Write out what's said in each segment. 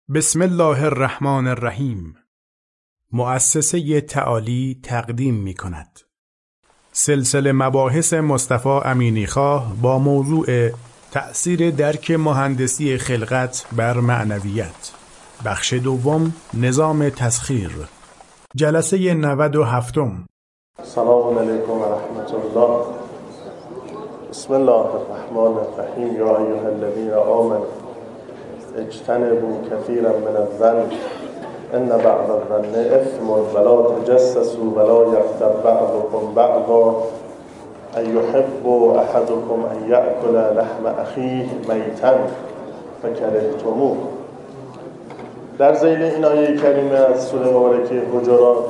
بسم الله الرحمن الرحیم. مؤسسه تعالی تقدیم می کند سلسله مباحث مصطفی امینیخواه با موضوع تأثیر درک مهندسی خلقت بر معنویت، بخش دوم، نظام تسخیر، جلسه 97. سلام علیکم و رحمت الله. بسم الله الرحمن الرحیم. یا ایها الذین آمنوا اجتنبوا کثیرا من الظن ان بعض الظن اثم ولا تجسسوا ولا یغتب بعضکم بعضا ایحب احدکم ان یأکل لحم اخیه میتا فکرهتموه. در ذیل این آیه کریمه از سوره مبارکه حجرات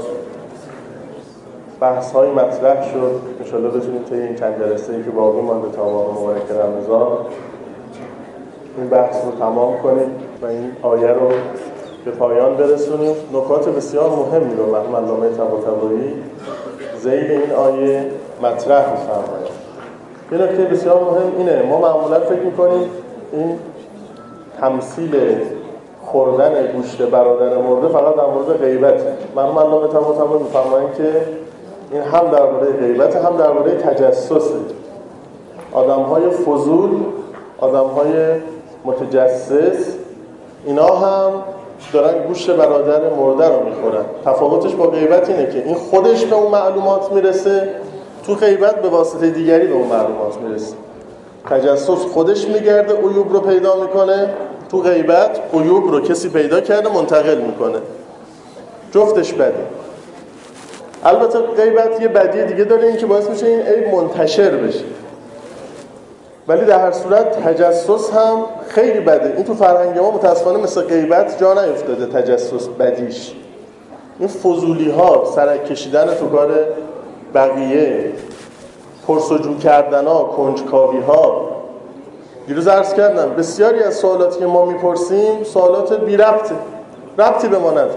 بحث های مطرح شد. انشاءالله بتونیم طی این چند جلسه‌ای که باقی مانده تا ماه مبارک رمضان این بحث رو تمام کنیم و این آیه رو به پایان برسونیم. نکات بسیار مهمی رو مرحوم علامه طباطبایی ذیل این آیه مطرح می‌فرمایند. یه نکته بسیار مهم اینه، ما معمولا فکر می‌کنیم این تمثیل خوردن گوشت برادر مرده فقط در مورد غیبته. مرحوم علامه طباطبایی می‌فرمایند که این هم درباره غیبت هم درباره تجسسه. آدم‌های فضول، آدم‌های متجسس، اینا هم دارن گوشت برادر مرده رو میخورن. تفاوتش با غیبت اینه که این خودش به اون معلومات میرسه، تو غیبت به واسطه دیگری به اون معلومات میرسه. تجسس خودش میگرده عیوب رو پیدا میکنه، تو غیبت عیوب رو کسی پیدا کرده منتقل میکنه. جفتش بده. البته غیبت یه بدی دیگه داره، این که باعث میشه این عیب منتشر بشه. ولی در هر صورت تجسس هم خیلی بده. این تو فرهنگ ما متاسفانه مثل غیبت جا نیفتاده. تجسس بدیش این فضولی ها، سرک کشیدن تو کار بقیه، پرسجو کردن ها، کنجکاوی ها. دیروز عرض کردم بسیاری از سوالاتی که ما میپرسیم سوالات بی ربطی به ما نداره.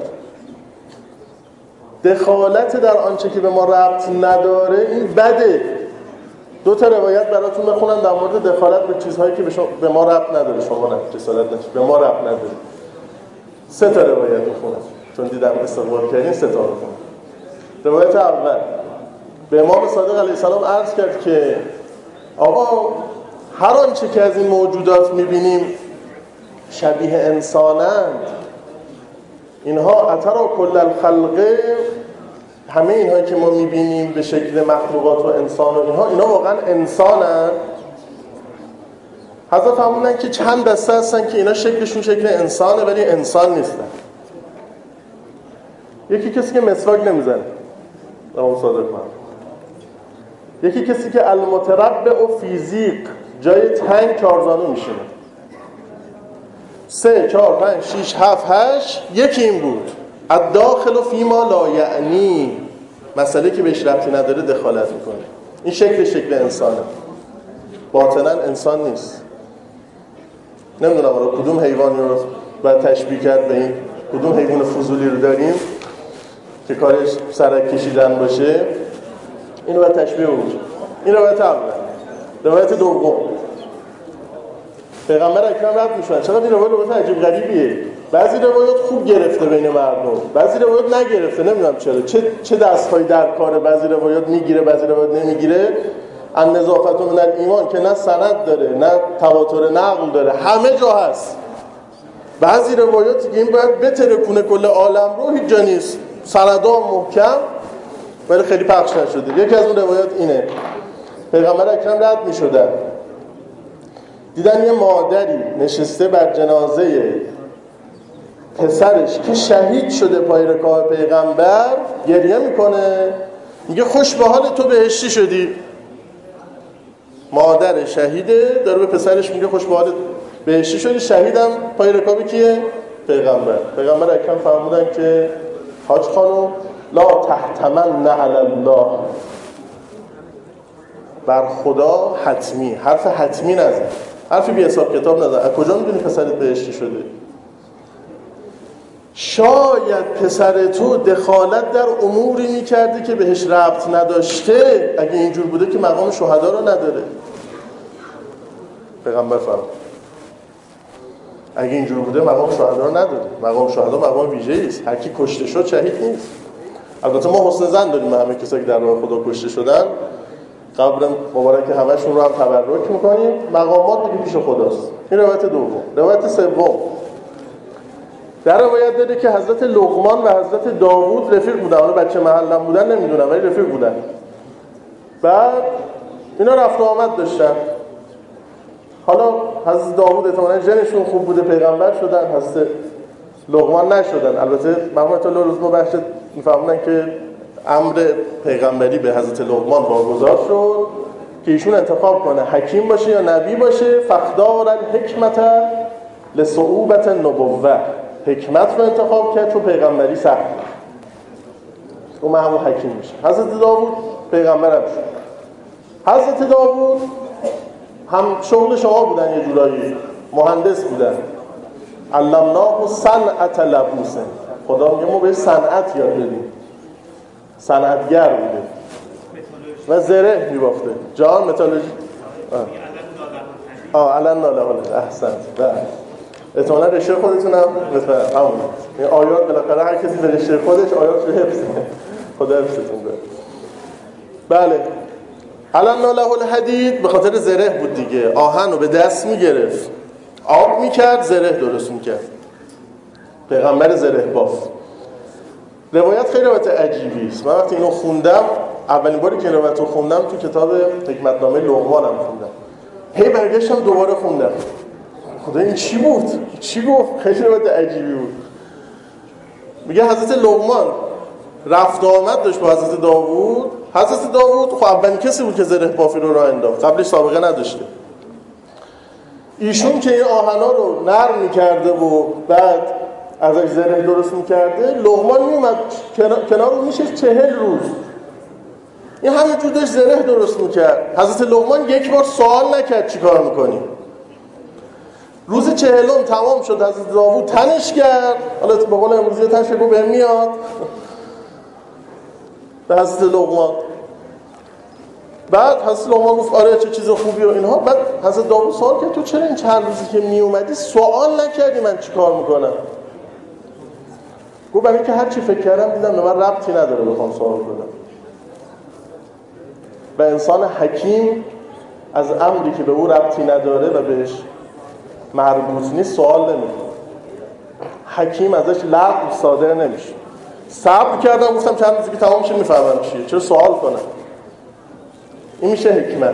دخالت در آنچه که به ما ربط نداره این بده. دو تا روایت براتون بخونم در مورد دخالت به چیزهایی که به ما ربط نداره. شما نه جسالت نشید، به ما ربط نداره. 3 تا روایت میخونم چون دیدم استقبال کردین. 3 تا بخونم. روایت اول به امام صادق علیه السلام عرض کرد که آقا هر آنچه که از این موجودات میبینیم شبیه انسانند، اینها اترا کل الخلقه، همه اینهایی که ما میبینیم به شکل مخلوقات و انسان و اینا واقعا انسانن؟ حضرت فرمودن که چند دسته هستن که اینا شکلشون شکل انسانه ولی انسان نیستن. یکی کسی که مسواک نمیزنه، امام صادق فرمود. یکی کسی که المتربع و فیزیق، جای تنگ چارزانو میشینه. 3 4 5 6 7 8. یکی این بود الداخل فیما لا یعنی، مسئله که بهش ربطی نداره دخالت میکنه. این شکل انسانه، باطنا انسان نیست. نمیدونم آره کدوم حیوانی رو باید تشبیه کرد به این، کدوم حیوان فضولی رو داریم که کارش سرک کشیدن باشه، اینو باید تشبیه بگوشه. این روایت اول. روایت دوم پیغمبر اکرم رد میشن. چقدر این روایت عجیب غریبیه. بعضی روایات خوب گرفته بین مردم، بعضی روایات نگرفته. نمیدونم چرا، چه دستهایی در کاره. بعضی روایات میگیره، بعضی روایات نمیگیره. النظافت من الایمان که نه سند داره نه تواتر نقل داره، همه جا هست. بعضی روایاتی که این باید بترکونه کل عالم رو، هیچ جا نیست، سندها محکم ولی خیلی پخش نشده. یکی از اون روایات اینه، پیغمبر اکرم رد میشدن، دیدن یه مادری نشسته بر جنازه پسرش که شهید شده پای رکاب پیغمبر، گریه میکنه، میگه خوش به حال تو بهشتی شدی. مادر شهیده داره به پسرش میگه خوش به حال بهشتی شدی. شهیدم پای رکاب کیه؟ پیغمبر اکرم فرمودن که حاج خانم لا تحتمن علی الله، بر خدا حتمی، حرف حتمی نزن، حرفی بی حساب کتاب نزن. از کجا میدونی پسرت بهشتی شده؟ شاید پسر تو دخالت در اموری میکرده که بهش ربط نداشته. اگه اینجور بوده که مقام شهدا رو نداره. پیغمبر فرمود. اگه اینجوری بوده مقام شهدا رو نداره. مقام شهدا مقام ویژه‌ای است. هر کی کشته شد شهید نیست. البته ما حسن ظن داریم همه کسایی که در راه خدا کشته شدن، قبر مبارک همشون رو هم تبرک می‌کنیم. مقامات دیگه پیش خداست. این روایت دوم. روایت سوم، در روایت داره که حضرت لقمان و حضرت داوود رفیق بودن. حالا بچه محلم بودن نمیدونم ولی رفیق بودن. بعد اینا رفت و آمد داشتن. حالا حضرت داوود احتمالاً ژنشون خوب بوده پیغمبر شدن، حضرت لقمان نشدن. البته مرحوم الله روز مبشر میفهمونن که امر پیغمبری به حضرت لقمان واگذار شد که ایشون انتخاب کنه حکیم باشه یا نبی باشه. فخدار الحکمت لصعوبة النبوة، حکمت رو انتخاب کرد چون پیغمبری سخت و همون حکیم میشه. حضرت داوود پیغمبر هم شد. حضرت داوود هم شغل شما بودن، یه جورایی مهندس بودن. علمناه صنعت لبوس، خدا میگه ما به صنعت یاد بدیم. صنعتگر بوده و زره میبافته. جان متالورژی علن ناله احسنت. احتمالا رشته خودتون هم مثل همون این آیات بالاخره هر کسی به رشته خودش آیات رو حفظه. خدا حفظتون کنه. بله، علن ناله الحدید به خاطر زره بود دیگه. آهن رو به دست میگرفت، آب میکرد، زره درست میکرد. پیغمبر زره باف. روایت خیلی روایت عجیبی است. من وقتی اینو خوندم، اولین باری که روایت رو خوندم تو کتاب حکمتنامه لقمان هم خوندم. هی برگشتم دوباره خوندم. خدا این چی بود؟ چی گفت؟ خیلی روایت عجیبی بود. میگه حضرت لقمان رفت و آمد داشت با حضرت داوود. حضرت داوود خب اولین کسی بود که زره بافی رو راه انداخت. قبلش سابقه نداشته. ایشون که این آهنا رو نرم می‌کرده و بعد ازش زره درست می‌کرده، لقمان میومد کنار رو میشه 40 روز. این همینجور داشت زره درست می‌کرد. حضرت لقمان یک بار سوال نکرد چیکار می‌کنی؟ روز 40 تمام شد. حضرت داوود تنش کرد. حالا به قول امروزی تنش بگو بهم میاد. به حضرت لقمان. بعد حضرت لقمان گفت آره چه چیز خوبی و اینها. بعد حضرت داوود سوال کرد تو چرا این چند روزی که می اومدی سوال نکردی من چیکار میکنم؟ گفت برای اینکه هر چی فکر کردم دیدم به من ربطی نداره بخوام سوال کنم. و انسان حکیم از امری که به او ربطی نداره و بهش مربوط نیست سوال نمیکنه. حکیم ازش لغو صادر نمیشه. صبر کردم گفتم چند روزی که تمام شه میفهمم چیه، چرا سوال کنم؟ این میشه حکمت.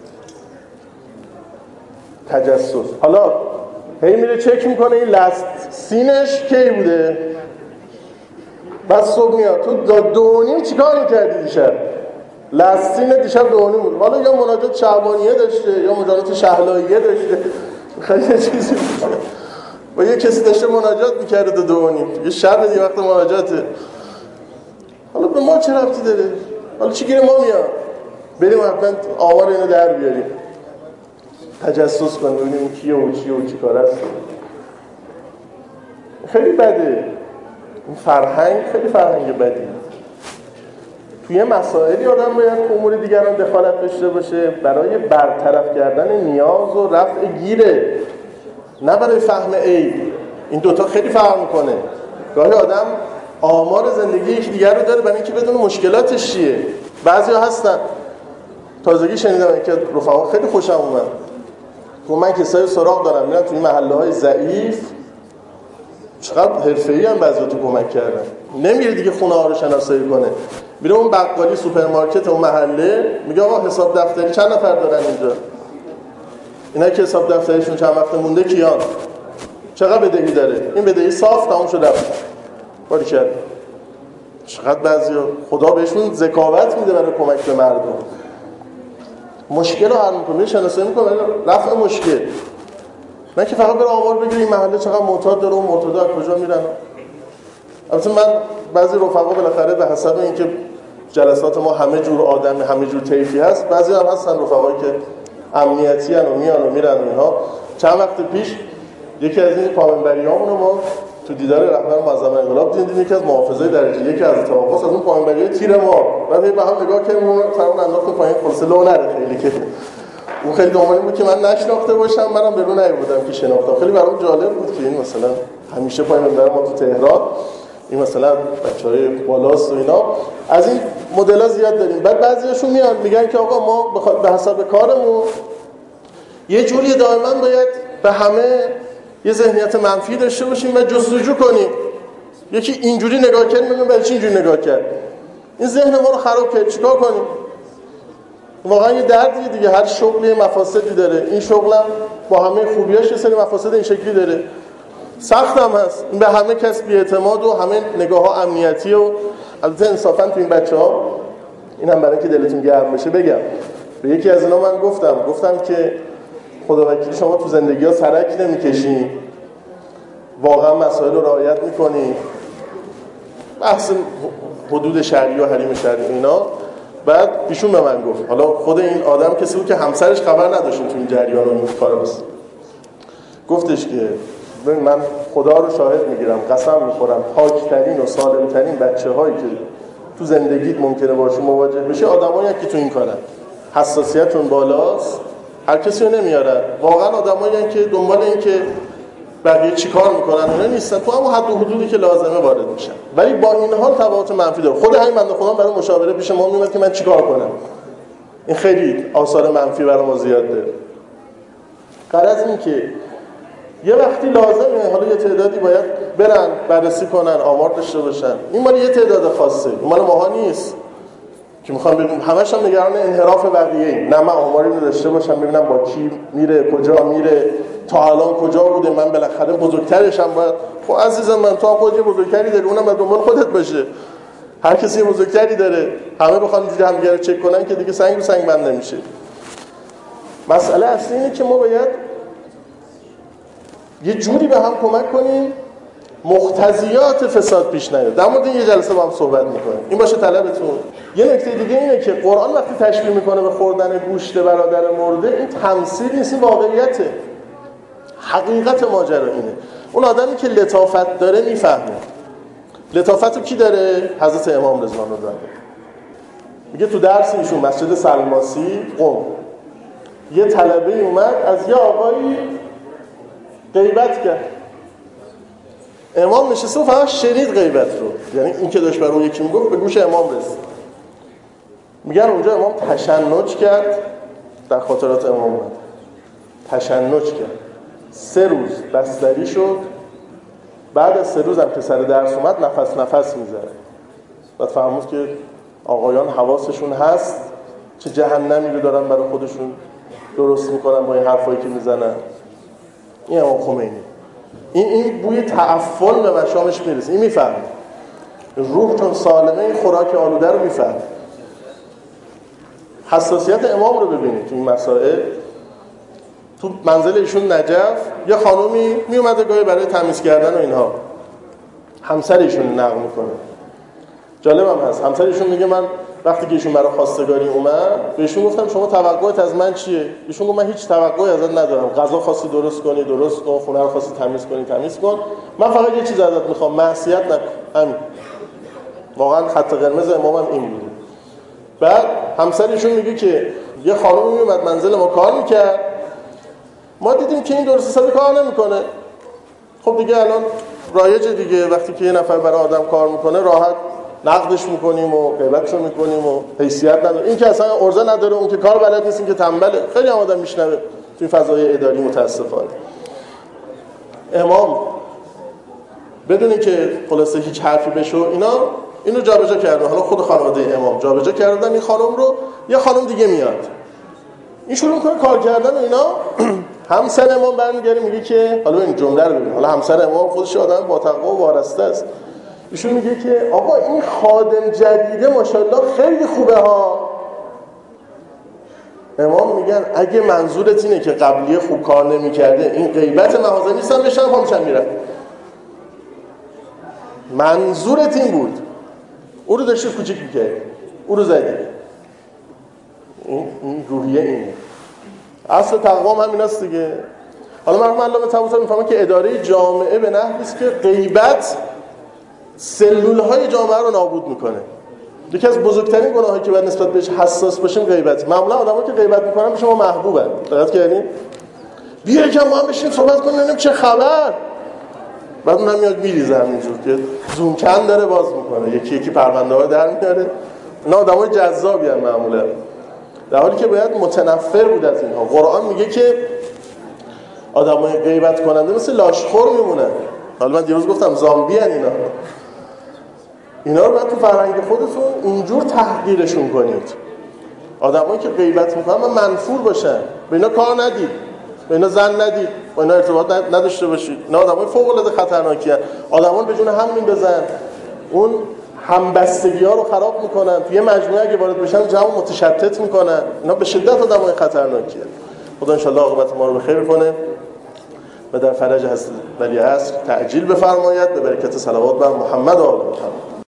تجسس. حالا هی میره چک میکنه این لست سینش کی بوده. بعد صبح میاد تو 2:30 چیکار میکردی دیشب؟ لست سین دیشب 2:30 بود. حالا یا مناجات شعبانیه داشته یا مناجات شهلاییه داشته. خیلی چیزی بود. و یه کسی داشته مناجات میکرده تا 2:30. یه شب یه وقت مناجاته. حالا به ما چه ربطی داره؟ حالا چی گیره ما میاد؟ بریم حتما آمار اینو در بیاریم. تجسس کنیم ببینیم کیه و چیه و چی کار است. خیلی بده. این فرهنگ خیلی فرهنگ بدی. توی مسائلی آدم باید امور دیگران دخالت داشته باشه برای برطرف کردن نیاز و رفع گیره، نه برای فهم عیب. این دوتا خیلی فرق میکنه. گاهی آدم آمار زندگی یک دیگر رو داره برای اینکه بدونه مشکلاتش چیه. بعضیا هستن تازگی شنیدم که رفقا خیلی خوشم اومد. گفت من کسای سراغ دارم میرم توی محله‌های ضعیف، چقدر حرفه‌ای هم بعضیا تو کمک کردن. نمیره دیگه خونه ها رو شناسایی کنه. میره اون بقالی سوپرمارکت اون محله میگه آقا حساب دفتری چند نفر دارن اینجا؟ اینا که حساب دفتریشون چند وقت مونده کیان؟ چقدر بدهی داره؟ این بدهی صاف تموم شده. باری کرد. چقدر بعضیا خدا بهشون ذکاوت میده برای کمک به مردم. مشکل رو حل میکنه، شناسایی میکنه، رفع مشکل. نه که فقط بره آمار بگیره این محله چقدر معتاد داره و معتادا از کجا میرن. البته من بعضی رفقا بالاخره به حسب اینکه جلسات ما همه جور آدم همه جور طیفی هست، بعضی هم هستن رفقایی که امنیتی ان و میان و میرن اینها. چند وقت پیش یکی از این پامنبریامونو ما تو دیدار رهبر معظم انقلاب دیدیم، یکی از محافظای درجه یک از توافق از اون پامنبریای تیر ما. بعد به هم نگاه کردیم، سرمون انداختیم پایین، خلاص لو نره خیلی که اون خیلی دنبال بود که من نشناخته باشم، منم به رو نیومدم که شناختم. خیلی برام جالب بود که این مثلا همیشه پای منبر ما تو تهران این مثلا بچهای بالاست و اینا، از این مدل‌ها زیاد داریم. بعد بعضیاشون میان میگن که آقا ما به حساب کارمون یه جوری دائما باید به همه یه ذهنیت منفی داشته باشیم و جستجو کنیم. یکی اینجوری نگاه کرد، میگم برای چی اینجوری نگاه کرد؟ این ذهن ما رو خراب کرد، چیکار کنیم؟ واقعا یه دردیه دیگه، هر شغلی مفاسدی داره. این شغلم با همه خوبیاش یه سری مفاسد این شکلی داره. سخت هم هست. این به همه کس بی‌اعتماد و همه نگاه‌ها امنیتی و البته انصافاً تو این بچه‌ها اینم برای که دلتون گرم بشه بگم. به یکی از اینا من گفتم که خداوکیلی شما تو زندگی‌ها سرک نمی‌کشین. واقعا مسائل رو رعایت می‌کنین. بحث حدود شرعی و حریم شرعی اینا. بعد ایشون به من گفت، حالا خود این آدم کسی بود که همسرش خبر نداشت تو این جریان و این کارا است. گفتش که من خدا رو شاهد میگیرم، قسم میخورم پاکترین و سالمترین بچه‌هایی که تو زندگیت ممکنه باشون مواجه بشی آدمایی که تو این کارن. حساسیتشون بالاست، هر کسی رو نمیارن. واقعا آدمایی که دنبال این که بقیه چیکار میکنن اینا نیستن، تو همون حد و حدودی که لازمه وارد میشن. ولی با این حال تبعات منفی داره. خود همین بنده خدا برای مشاوره پیش ما میاد که من چیکار کنم. این خیلی آثار منفی برای ما زیاد داره. غرض این که یه وقتی لازمه، حالا یه تعدادی باید برن بررسی کنن، آمار داشته باشن. این مال یه تعداد خاصه، این مال ماها نیست که میخوام ببینم همش هم نگران انحراف بقیه. نه، من آماری رو داشته باشم ببینم با کی میره، کجا میره، تا الان کجا بوده، من بالاخره بزرگترشم. باید خب عزیزم من، تو هم خودت یه بزرگتری داری، اونم دنبال خودت باشه. هر کسی یه بزرگتری داره، همه بخوان اینجوری همدیگه رو چک کنن که دیگه سنگ رو سنگ بند نمیشه. مسئله اصلی اینه که ما باید یه جوری به هم کمک کنیم مقتضیات فساد پیش نیاد. در مورد این یه جلسه با هم صحبت میکنیم. این باشه طلبتون. یه نکته دیگه اینه که قرآن وقتی تشبیه میکنه به خوردن گوشت برادر مرده، این تمثیل نیست، این واقعیته. حقیقت ماجرا اینه. اون آدمی که لطافت داره میفهمه. لطافت رو کی داره؟ حضرت امام رضوان الله داره. میگه تو درس ایشون مسجد سلماسی قم یه طلبه اومد از یه آقایی غیبت کرد. امام نشسته و فقط شنید غیبت رو، یعنی این که داشت برای اون یکی میگفت به گوش امام رسید. میگن اونجا امام تشنج کرد، در خاطرات امام بود تشنج کرد. 3 روز بستری شد. بعد از 3 روز هم که سر درس اومد نفس میذاره. بعد فهمید که آقایان حواسشون هست، چه جهنمی رو دارن برای خودشون درست میکنن با این حرفایی که میزنن. این امام خمینی این بوی تعفن به مشامش میرسه. این میفهمه روح چون سالمه این خوراک آلوده رو میفهمه. حساسیت امام رو ببینید تو این مسائل. تو منزل ایشون نجف یه خانومی میومده گاهی برای تمیز کردن و اینها، همسر ایشون نقل میکنه. جالب هم هست، همسر ایشون میگه من وقتی که ایشون برای خواستگاری اومد بهشون گفتم شما توقعت از من چیه؟ ایشون گفت من هیچ توقعی ازت ندارم. غذا خواستی درست کنی درست کن، خونه رو خواستی تمیز کنی تمیز کن. من فقط یه چیز ازت میخوام، معصیت نکن. همین. واقعا خط قرمز امامم این بود. بعد همسر ایشون میگه که یه خانومی میومد منزل ما کار میکرد، ما دیدیم که این درست حسابی کار نمیکنه. خب دیگه الان رایجه دیگه، وقتی که یه نفر برای آدم کار میکنه راحت نقدش میکنیم و غیبتشو میکنیم و حیثیت نداره. این که اصلا ارزه نداره، اون که کار بلد نیست، این که تنبله. خیلی هم آدم میشنوه توی فضای اداری متاسفانه. امام بدونی که خلاصه هیچ حرفی بشه اینا اینو جابجا کردن. حالا خود خانواده امام جابجا کردن این خانم رو، یه خانم دیگه میاد این شروع میکنه کار کردن و اینا. همسر امام برمیگره میگه که حالا این جمله رو ببین، حالا همسر امام خودش آدم با تقوا و وارسته است. ایشون میگه که آقا این خادم جدیده ماشاءالله خیلی خوبه ها. امام میگن اگه منظورت اینه که قبلیه خوب کار نمیکرده این غیبت مغازه نیستن بشن پامشن میرن. منظورت این بود، او رو داشتی کوچیک میکردی، او رو زدی. این روحیه اینه. اصل تقوا هم همین است دیگه. حالا مرحوم علامه طباطبایی میفهمه که اداره جامعه به نحوی است که غیبت سلول‌های جامعه رو نابود میکنه. یکی از بزرگترین گناهایی که باید نسبت بهش حساس باشیم غیبت. معمولا آدمایی که غیبت میکنن به شما محبوبن. دقت کردین؟ بیا یکم ما هم بشینیم صحبت کنیم ببینیم چه خبر. بعد اونم میاد میریزه همینجور که زوم کن داره باز میکنه، یکی یکی پرونده‌ها در میاره. اینا آدمای جذابی ان معمولا، در حالی که باید متنفر بود از اینها. قرآن میگه که آدمای غیبت کننده مثل لاشخور میمونن. حالا من دیروز گفتم زامبی ان اینا رو باید تو فرهنگ خودتون اینجور تحقیرشون کنید. آدمایی که غیبت میکنن منفور باشن، به اینا کار ندید، به اینا زن ندید، با اینا ارتباط نداشته باشید. اینا آدمای فوق العاده خطرناکی ان. آدمان به جون هم میندازن، اون همبستگی‌ها رو خراب میکنن. توی مجموعه اگه وارد بشن جمع متشتت میکنن. اینا به شدت آدمای خطرناکی ان. خدا ان شاء الله عاقبت ما رو به خیر کنه و در فرج ولی عصر تعجیل بفرماید. به برکت صلوات بر محمد و آل محمد.